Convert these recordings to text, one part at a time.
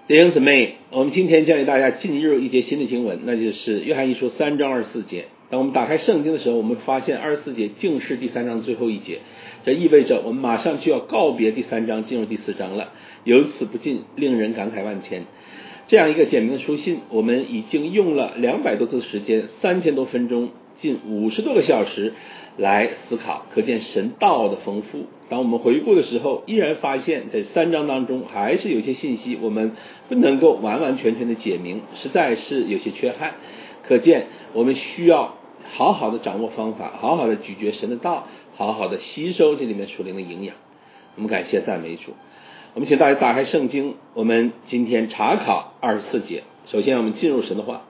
弟兄姊妹，我们今天将给大家进入一节新的经文，那就是约翰一书3章24节。当我们打开圣经的时候，我们发现24节竟是第3章最后一节，这意味着我们马上就要告别第3章，进入第4章了。由此不禁令人感慨万千。这样一个简明的书信，我们已经用了200多字的时间，3000多分钟，近50多个小时来思考，可见神道的丰富。当我们回顾的时候，依然发现在3章当中还是有些信息我们不能够完完全全的解明，实在是有些缺憾。可见我们需要好好的掌握方法，好好的咀嚼神的道，好好的吸收这里面属灵的营养。我们感谢赞美主。我们请大家打开圣经，我们今天查考24节。首先我们进入神的话。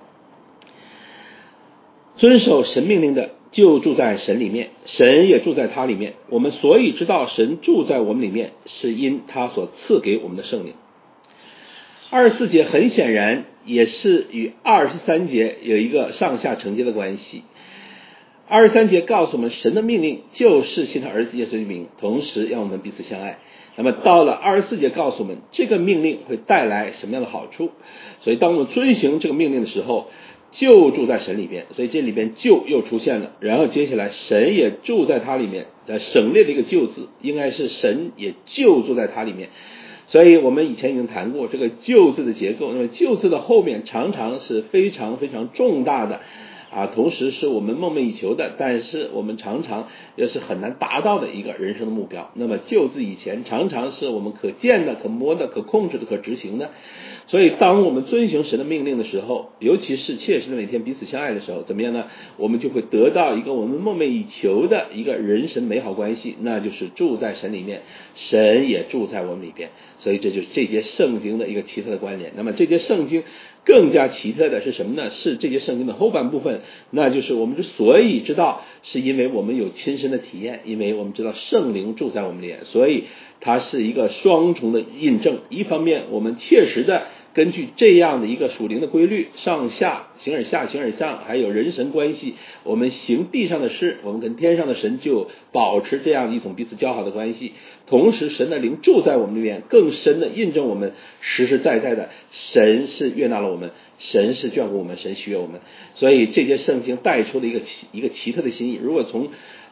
遵守神命令的就住在神里面，神也住在他里面。我们所以知道神住在我们里面，是因他所赐给我们的圣灵。24节很显然也是与23节有一个上下承接的关系。23节告诉我们神的命令就是信他儿子耶稣的名，同时让我们彼此相爱。那么到了24节告诉我们这个命令会带来什么样的好处，所以当我们遵行这个命令的时候，就住在神里边，所以这里边就又出现了，然后接下来神也住在他里面，省略了一个就字，应该是神也就住在他里面。所以我们以前已经谈过这个就字的结构，那么就字的后面常常是非常非常重大的同时是我们梦寐以求的，但是我们常常也是很难达到的一个人生的目标。那么就字以前常常是我们可见的、可摸的、可控制的、可执行的。所以当我们遵行神的命令的时候，尤其是切实的每天彼此相爱的时候，怎么样呢？我们就会得到一个我们梦寐以求的一个人神美好关系，那就是住在神里面，神也住在我们里边。所以这就是这节圣经的一个奇特的关联。那么这节圣经更加奇特的是什么呢？是这节圣经的后半部分，那就是我们之所以知道，是因为我们有亲身的体验，因为我们知道圣灵住在我们里面，所以它是一个双重的印证。一方面我们切实的根据这样的一个属灵的规律，上下形而下形而上，还有人神关系，我们行地上的事，我们跟天上的神就保持这样一种彼此交好的关系。同时神的灵住在我们里面，更深的印证我们实实在在的神是悦纳了我们，神是眷顾我们，神喜悦我们。所以这节圣经带出了一个奇特的心意。如果从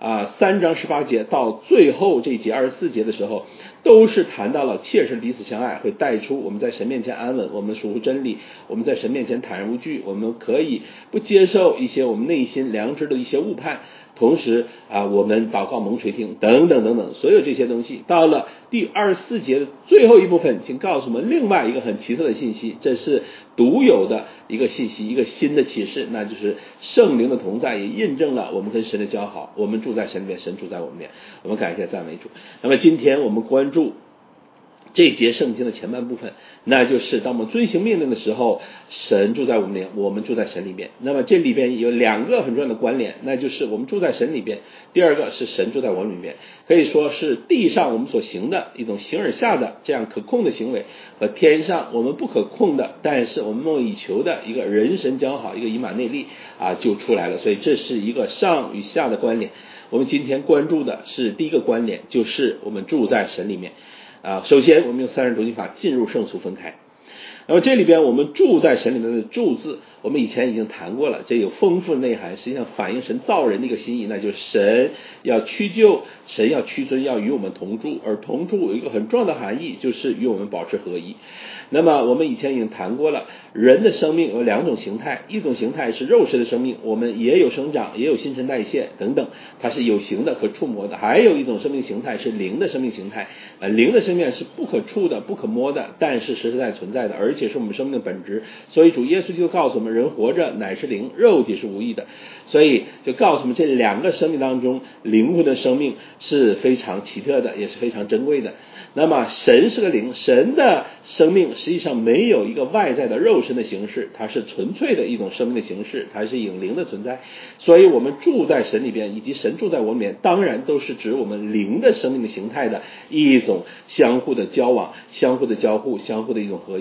3章18节到最后这一节24节的时候，都是谈到了切实彼此相爱，会带出我们在神面前安稳，我们属乎真理，我们在神面前坦然无惧，我们可以不接受一些我们内心良知的一些误判，同时我们祷告蒙垂听等等等等，所有这些东西到了第24节的最后一部分，请告诉我们另外一个很奇特的信息，这是独有的一个信息，一个新的启示，那就是圣灵的同在也印证了我们跟神的交好，我们住在神里面，神住在我们里面。我们感谢赞美主。那么今天我们关注这一节圣经的前半部分，那就是当我们遵行命令的时候，神住在我们里面，我们住在神里边。那么这里边有2个很重要的关联，那就是我们住在神里边，第二个是神住在我们里边。可以说是地上我们所行的一种形而下的这样可控的行为，和天上我们不可控的但是我们梦寐以求的一个人神交好，一个以马内利就出来了。所以这是一个上与下的关联。我们今天关注的是第一个关联，就是我们住在神里面。首先我们用三人读经法进入圣俗分开。那么这里边我们住在神里面的住字，我们以前已经谈过了，这有丰富的内涵，实际上反映神造人的一个心意，那就是神要屈就，神要屈尊，要与我们同住，而同住有一个很重要的含义，就是与我们保持合一。那么我们以前已经谈过了，人的生命有2种形态，一种形态是肉身的生命，我们也有生长，也有新陈代谢等等，它是有形的可触摸的。还有一种生命形态是灵的生命形态，灵的生命是不可触的不可摸的，但是实实在存在的，而且是我们生命的本质。所以主耶稣就告诉我们，人活着乃是灵，肉体是无益的。所以就告诉我们这2个生命当中，灵魂的生命是非常奇特的，也是非常珍贵的。那么神是个灵，神的生命实际上没有一个外在的肉身的形式，它是纯粹的一种生命的形式，它是有灵的存在。所以我们住在神里边，以及神住在我们里面，当然都是指我们灵的生命的形态的一种相互的交往、相互的交互、相互的一种合一。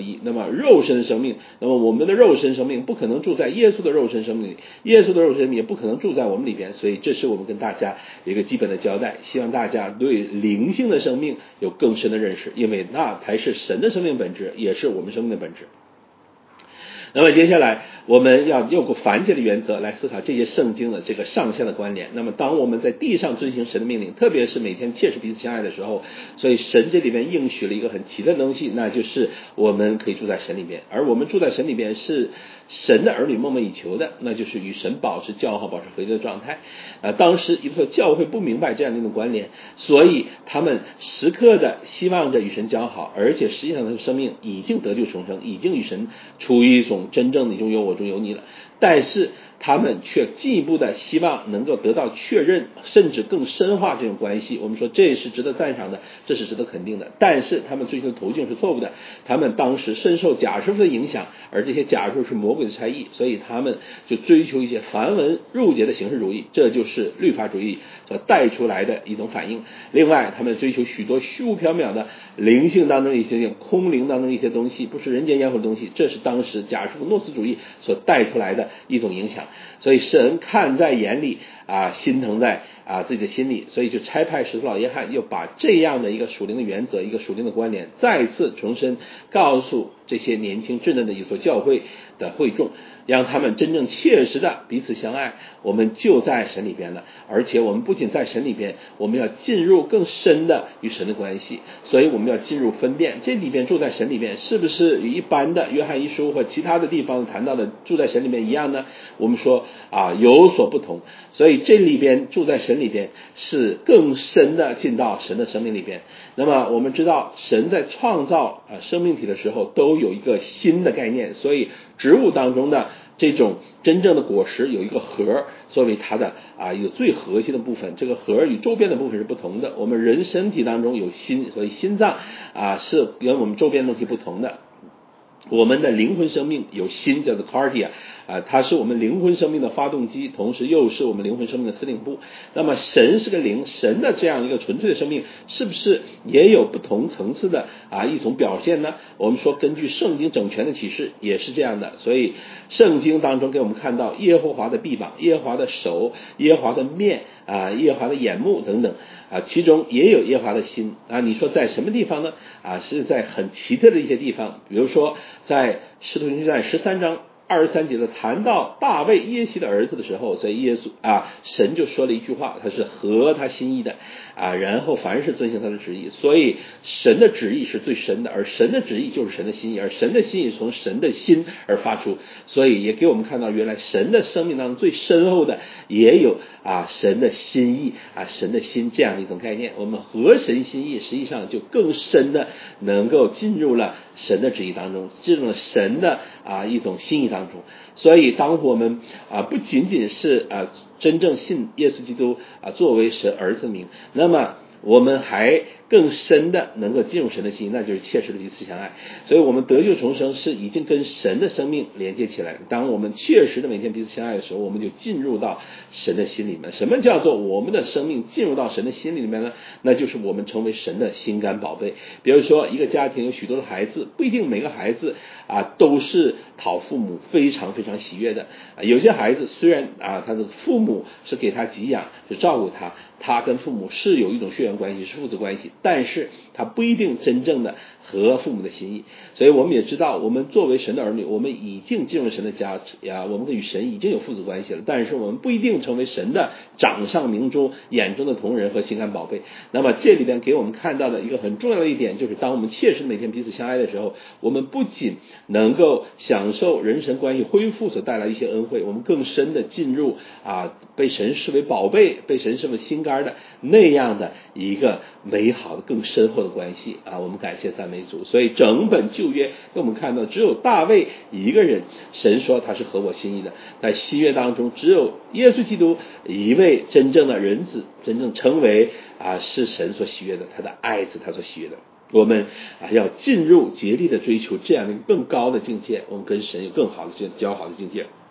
一。那么肉身生命，那么我们的肉身生命不可能住在耶稣的肉身生命里，耶稣的肉身生命也不可能住在我们里边，所以这是我们跟大家有一个基本的交代，希望大家对灵性的生命有更深的认识，因为那才是神的生命本质，也是我们生命的本质。那么接下来我们要用个繁节的原则来思考这些圣经的这个上下的关联。那么当我们在地上遵行神的命令，特别是每天切实彼此相爱的时候，所以神这里面应许了一个很奇特的东西，那就是我们可以住在神里面，而我们住在神里面是神的儿女梦寐以求的，那就是与神保持交好，保持合一的状态。当时一个教会不明白这样的一种关联，所以他们时刻的希望着与神交好，而且实际上他的生命已经得救重生，已经与神处于一种真正的你中有我中有你了，但是他们却进一步的希望能够得到确认，甚至更深化这种关系。我们说这是值得赞赏的，这是值得肯定的，但是他们追求的途径是错误的。他们当时深受假师傅的影响，而这些假师傅是魔鬼的差役，所以他们就追求一些繁文缛节的形式主义，这就是律法主义所带出来的一种反应。另外他们追求许多虚无缥缈的灵性当中一些空灵当中一些东西，不是人间烟火的东西，这是当时假师傅诺斯主义所带出来的一种影响。所以神看在眼里心疼在自己的心里，所以就差派使徒老约翰又把这样的一个属灵的原则，一个属灵的观点再次重申，告诉这些年轻稚嫩的以弗所教会的会众，让他们真正切实的彼此相爱。我们就在神里边了，而且我们不仅在神里边，我们要进入更深的与神的关系，所以我们要进入分辨这里边住在神里边是不是与一般的约翰一书或其他的地方谈到的住在神里面一样呢？我们说有所不同，所以这里边住在神里边是更深的进到神的生命里边。那么我们知道神在创造生命体的时候都有一个新的概念，所以植物当中的这种真正的果实有一个核作为它的一个最核心的部分，这个核与周边的部分是不同的。我们人身体当中有心，所以心脏是跟我们周边的东西不同的。我们的灵魂生命有心，叫做 cardia，它是我们灵魂生命的发动机，同时又是我们灵魂生命的司令部。那么神是个灵，神的这样一个纯粹的生命是不是也有不同层次的一种表现呢？我们说根据圣经整全的启示也是这样的，所以圣经当中给我们看到耶和华的臂膀，耶和华的手，耶和华的面耶和华的眼目等等其中也有耶和华的心你说在什么地方呢？是在很奇特的一些地方，比如说在使徒行传13章23节的谈到大卫耶西的儿子的时候，所以耶稣神就说了一句话，他是合他心意的然后凡是遵行他的旨意，所以神的旨意是最深的，而神的旨意就是神的心意，而神的心意从神的心而发出，所以也给我们看到原来神的生命当中最深厚的也有神的心意神的心这样的一种概念。我们合神心意实际上就更深的能够进入了神的旨意当中，进入了神的一种心意当中。所以当我们不仅仅是真正信耶稣基督作为神儿子的名，那么我们还更深的能够进入神的心意，那就是切实的彼此相爱。所以我们得救重生是已经跟神的生命连接起来了。当我们切实的每天彼此相爱的时候，我们就进入到神的心里面。什么叫做我们的生命进入到神的心里面呢？那就是我们成为神的心肝宝贝。比如说一个家庭有许多的孩子，不一定每个孩子都是讨父母非常非常喜悦的有些孩子虽然他的父母是给他给养，是照顾他，他跟父母是有一种血缘关系，是父子关系，但是他不一定真正的合父母的心意。所以我们也知道，我们作为神的儿女，我们已经进入神的家我们与神已经有父子关系了，但是我们不一定成为神的掌上明珠，眼中的同人和心肝宝贝。那么这里边给我们看到的一个很重要的一点，就是当我们切实每天彼此相爱的时候，我们不仅能够享受人神关系恢复所带来一些恩惠，我们更深的进入被神视为宝贝，被神视为心肝的那样的一个美好的更深厚的关系我们感谢赞美主。所以整本旧约给我们看到，只有大卫一个人神说他是合我心意的，在新约当中只有耶稣基督一位真正的人子，真正成为是神所喜悦的，他的爱子，他所喜悦的。我们要进入竭力的追求这样的更高的境界，我们跟神有更好的交好的境界。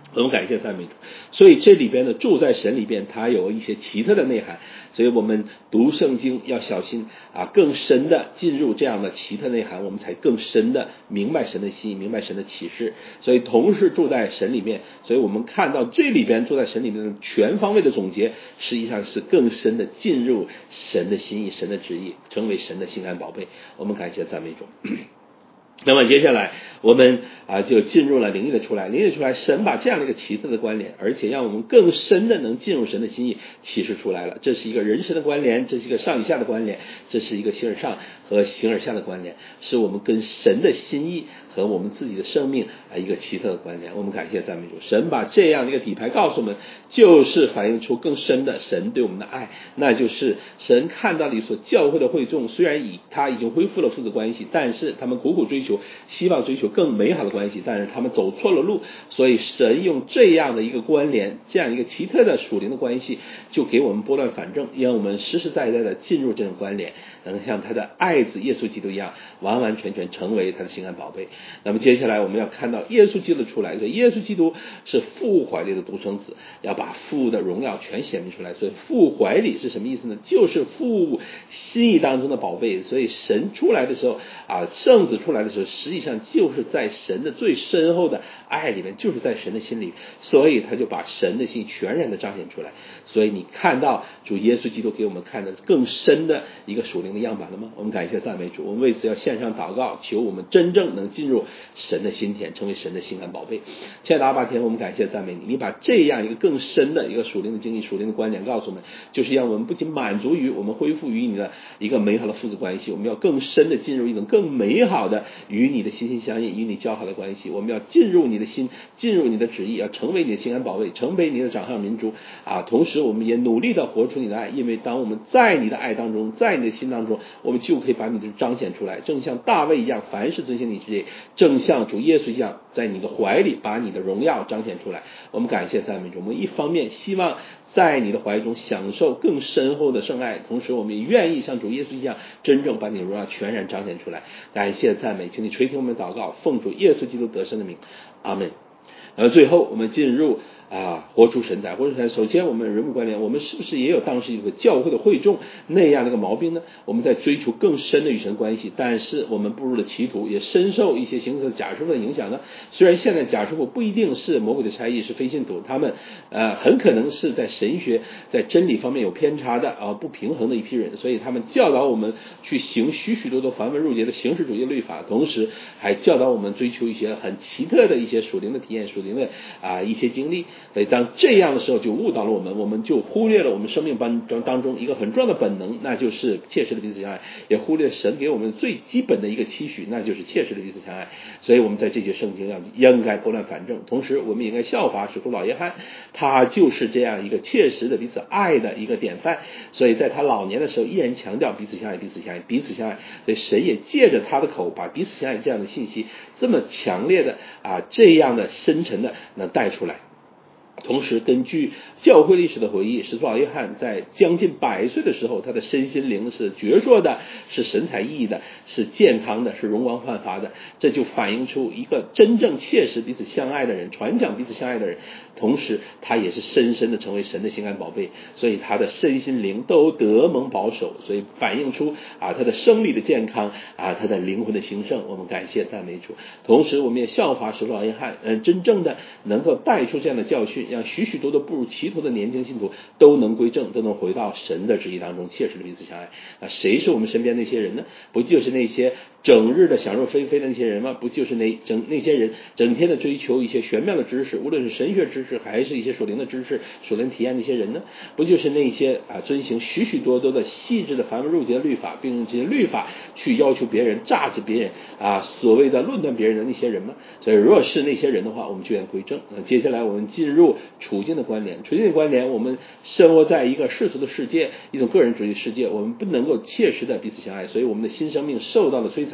我们感谢赞美主。所以这里边的住在神里边，它有一些奇特的内涵，所以我们读圣经要小心更深的进入这样的奇特内涵，我们才更深的明白神的心意，明白神的启示。所以同时住在神里面，所以我们看到这里边住在神里面的全方位的总结，实际上是更深的进入神的心意，神的旨意，成为神的心肝宝贝。我们感谢赞美主。那么接下来我们就进入了灵意的出来。灵意的出来，神把这样的一个奇特的关联，而且让我们更深的能进入神的心意启示出来了。这是一个人神的关联，这是一个上与下的关联，这是一个形而上和形而下的关联，是我们跟神的心意和我们自己的生命一个奇特的关联。我们感谢赞美主，神把这样的一个底牌告诉我们，就是反映出更深的神对我们的爱，那就是神看到了一所教会的会众，虽然他已经恢复了父子关系，但是他们苦苦追求，希望追求更美好的关系，但是他们走错了路，所以神用这样的一个关联，这样一个奇特的属灵的关系，就给我们拨乱反正，让我们实实在在的进入这种关联，能像他的爱子耶稣基督一样，完完全全成为他的心肝宝贝。那么接下来我们要看到耶稣基督出来，所以耶稣基督是父怀里的独生子，要把父的荣耀全显明出来。所以父怀里是什么意思呢？就是父心意当中的宝贝。所以神出来的时候圣子出来的时候，实际上就是在神的最深厚的爱里面，就是在神的心里，所以他就把神的心全然的彰显出来。所以你看到主耶稣基督给我们看的更深的一个属灵的样板了吗？我们感谢赞美主，我们为此要献上祷告，求我们真正能进入神的心田，成为神的心肝宝贝。亲爱的阿爸天，我们感谢赞美你，你把这样一个更深的一个属灵的经历、属灵的观点告诉我们，就是让我们不仅满足于我们恢复于你的一个美好的父子关系，我们要更深的进入一种更美好的与你的心心相印、与你交好的关系。我们要进入你的心，进入你的旨意，要成为你的心肝宝贝，成为你的掌上明珠同时我们也努力的活出你的爱，因为当我们在你的爱当中，在你的心当中，我们就可以把你的彰显出来，正像大卫一样，凡是遵行你旨意，正像主耶稣一样，在你的怀里把你的荣耀彰显出来。我们感谢赞美主，我们一方面希望在你的怀中享受更深厚的圣爱，同时我们也愿意像主耶稣一样，真正把你的荣耀全然彰显出来。感谢赞美，请你垂听我们的祷告，奉主耶稣基督得胜的名，阿们。最后我们进入活出神在。活出神在，首先我们人物关联，我们是不是也有当时一个教会的会众那样的一个毛病呢？我们在追求更深的与神关系，但是我们步入了歧途，也深受一些形式的假师傅的影响呢。虽然现在假师傅不一定是魔鬼的差役，是非信徒，他们很可能是在神学在真理方面有偏差的不平衡的一批人，所以他们教导我们去行许许多多繁文缛节的形式主义律法，同时还教导我们追求一些很奇特的一些属灵的体验、属灵的一些经历。所以当这样的时候就误导了我们，我们就忽略了我们生命当中一个很重要的本能，那就是切实的彼此相爱，也忽略神给我们最基本的一个期许，那就是切实的彼此相爱。所以我们在这节圣经应该拨乱反正，同时我们也应该效法使徒老约翰，他就是这样一个切实的彼此爱的一个典范。所以在他老年的时候依然强调彼此相爱，彼此相爱，彼此相爱。所以神也借着他的口把彼此相爱这样的信息这么强烈的这样的深沉的能带出来。同时根据教会历史的回忆，使徒老约翰在将近100岁的时候，他的身心灵是矍铄的，是神采奕奕的，是健康的，是容光焕发的。这就反映出一个真正切实彼此相爱的人，传讲彼此相爱的人，同时他也是深深的成为神的心肝宝贝，所以他的身心灵都得蒙保守，所以反映出他的生理的健康他的灵魂的兴盛。我们感谢赞美主。同时我们也效法使徒老约翰真正的能够带出这样的教训，让许许多多步入歧途的年轻信徒都能归正，都能回到神的旨意当中，切实的彼此相爱。谁是我们身边那些人呢？不就是那些整日的想入非非的那些人吗？不就是那些人整天的追求一些玄妙的知识，无论是神学知识还是一些属灵的知识、属灵体验的一些人呢？不就是那些遵行许许多多的细致的繁文缛节的律法，并用这些律法去要求别人、榨制别人所谓的论断别人的那些人吗？所以若是那些人的话，我们就愿归正。接下来我们进入处境的关联。处境的关联，我们生活在一个世俗的世界，一种个人主义世界，我们不能够切实的彼此相爱，所以我们的新生命受到了摧残，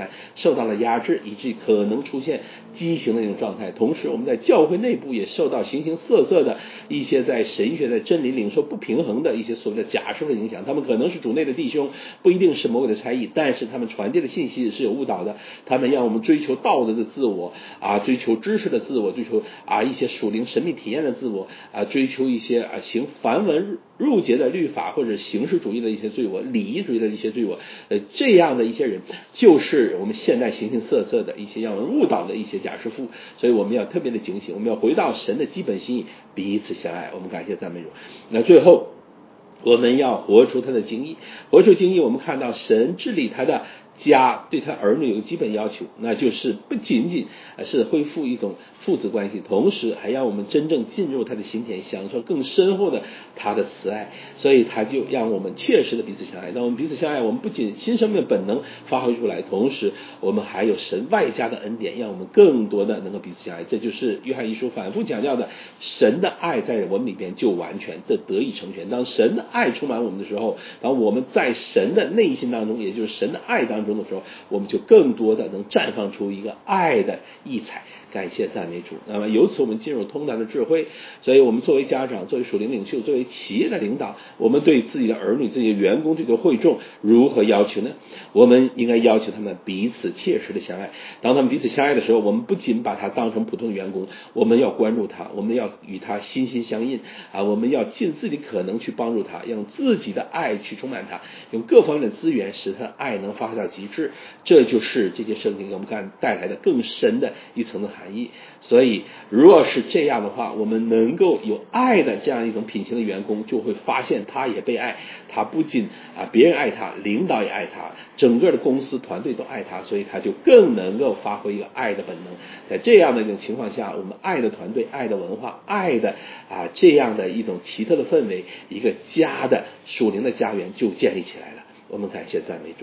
产受到了压制，以至于可能出现畸形的那种状态。同时我们在教会内部也受到形形色色的一些在神学在真理领受不平衡的一些所谓的假师傅的影响，他们可能是主内的弟兄，不一定是魔鬼的差役，但是他们传递的信息是有误导的，他们让我们追求道德的自我追求知识的自我，追求一些属灵神秘体验的自我追求一些行繁文缛节的律法或者形式主义的一些罪我，礼仪主义的一些罪我，这样的一些人就是我们现代形形色色的一些让人误导的一些假师傅。所以我们要特别的警醒，我们要回到神的基本心意，彼此相爱。我们感谢赞美主。那最后我们要活出他的精义，活出精义，我们看到神治理他的家对他儿女有个基本要求，那就是不仅仅是恢复一种父子关系，同时还让我们真正进入他的心田，享受更深厚的他的慈爱。所以他就让我们切实的彼此相爱。当我们彼此相爱，我们不仅新生命的本能发挥出来，同时我们还有神外加的恩典，让我们更多的能够彼此相爱。这就是约翰一书反复强调的，神的爱在我们里边就完全的得以成全。当神的爱充满我们的时候，当我们在神的内心当中，也就是神的爱当中的时候，我们就更多的能绽放出一个爱的异彩。感谢赞美主。那么由此我们进入通达的智慧。所以我们作为家长，作为属灵领袖，作为企业的领导，我们对自己的儿女、自己的员工、对这个会众如何要求呢？我们应该要求他们彼此切实的相爱。当他们彼此相爱的时候，我们不仅把他当成普通的员工，我们要关注他，我们要与他心心相印我们要尽自己可能去帮助他，用自己的爱去充满他，用各方面的资源使他的爱能发挥到极致。这就是这些圣经给我们带来的更深的一层的含义。所以若是这样的话，我们能够有爱的这样一种品行的员工，就会发现他也被爱，他不仅别人爱他，领导也爱他，整个的公司团队都爱他，所以他就更能够发挥一个爱的本能。在这样的一种情况下，我们爱的团队、爱的文化、爱的这样的一种奇特的氛围，一个家的属灵的家园就建立起来了。我们感谢赞美主。